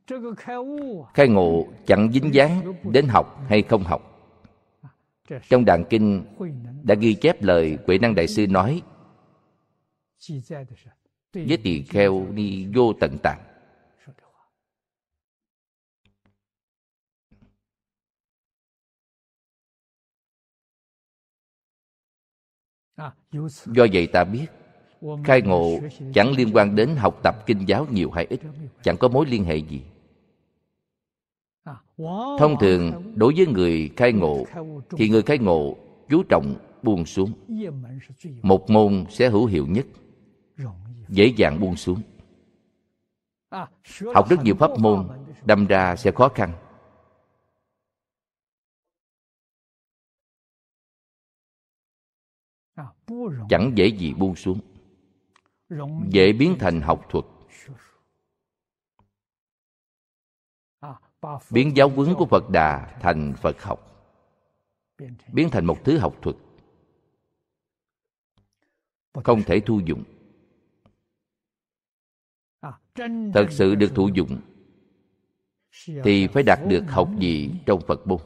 Khai ngộ chẳng dính dáng đến học hay không học. Trong Đàn Kinh đã ghi chép lời Huệ Năng Đại Sư nói: với tỳ kheo ni vô tận tạng. Do vậy ta biết khai ngộ chẳng liên quan đến học tập kinh giáo nhiều hay ít, chẳng có mối liên hệ gì. Thông thường đối với người khai ngộ thì người khai ngộ chú trọng buông xuống. Một môn sẽ hữu hiệu nhất, dễ dàng buông xuống. Học rất nhiều pháp môn đâm ra sẽ khó khăn. Chẳng dễ gì buông xuống, dễ biến thành học thuật, biến giáo huấn của Phật Đà thành Phật học, biến thành một thứ học thuật, không thể thu dụng. Thật sự được thụ dụng thì phải đạt được học vị trong Phật môn.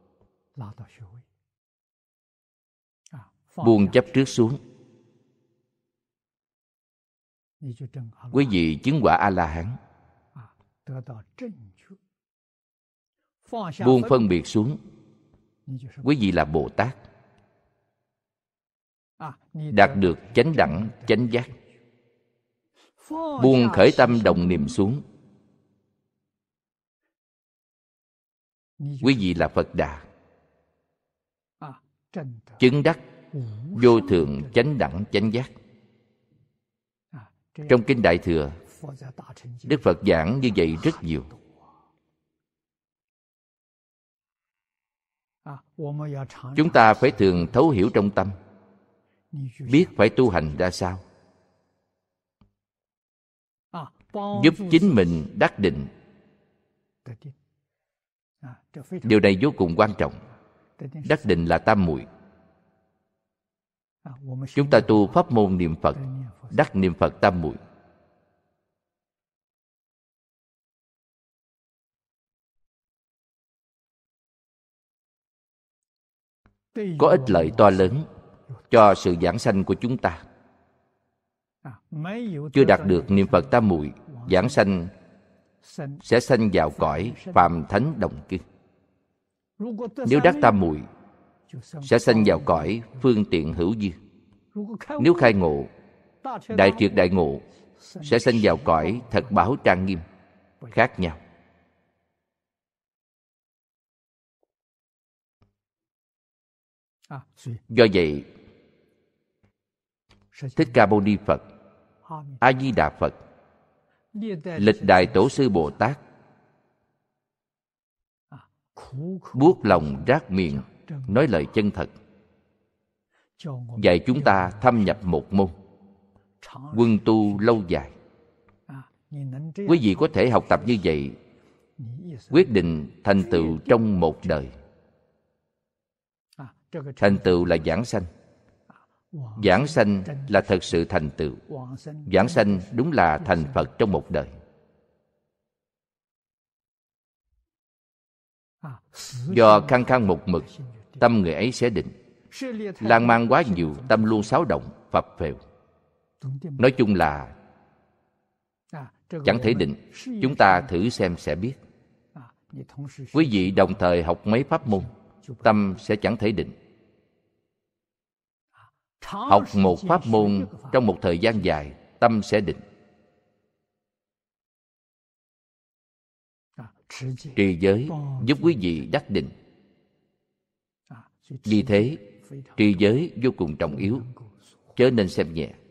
Buông chấp trước xuống, quý vị chứng quả A-la-hán. Buông phân biệt xuống, quý vị là Bồ Tát, đạt được chánh đẳng chánh giác. Buông khởi tâm động niệm xuống, quý vị là Phật Đà, chứng đắc vô thượng chánh đẳng chánh giác. Trong Kinh Đại Thừa, Đức Phật giảng như vậy rất nhiều. Chúng ta phải thường thấu hiểu trong tâm, biết phải tu hành ra sao, giúp chính mình đắc định. Điều này vô cùng quan trọng. Đắc định là tam muội. Chúng ta tu pháp môn niệm Phật, đắc niệm Phật tam muội. Có ích lợi to lớn cho sự giảng sanh của chúng ta. Chưa đạt được niệm Phật tam muội, giảng sanh sẽ sanh vào cõi phàm thánh đồng cư. Nếu đắc tam muội sẽ sanh vào cõi phương tiện hữu dư. Nếu khai ngộ, đại triệt đại ngộ, sẽ sanh vào cõi thật bảo trang nghiêm, khác nhau. Do vậy, Thích Ca Mâu Ni Phật, A Di Đà Phật, lịch đại tổ sư Bồ Tát buốt lòng rát miệng nói lời chân thật, dạy chúng ta thâm nhập một môn, quân tu lâu dài. Quý vị có thể học tập như vậy, quyết định thành tựu trong một đời. Thành tựu là giảng sanh. Giảng sanh là thật sự thành tựu. Giảng sanh đúng là thành Phật trong một đời. Do khăng khăng một mực, tâm người ấy sẽ định. Lan man quá nhiều, tâm luôn xáo động, phập phều. Nói chung là chẳng thể định. Chúng ta thử xem sẽ biết. Quý vị đồng thời học mấy pháp môn, tâm sẽ chẳng thể định. Học một pháp môn trong một thời gian dài, tâm sẽ định. Trì giới giúp quý vị đắc định. Vì thế, trì giới vô cùng trọng yếu, chớ nên xem nhẹ.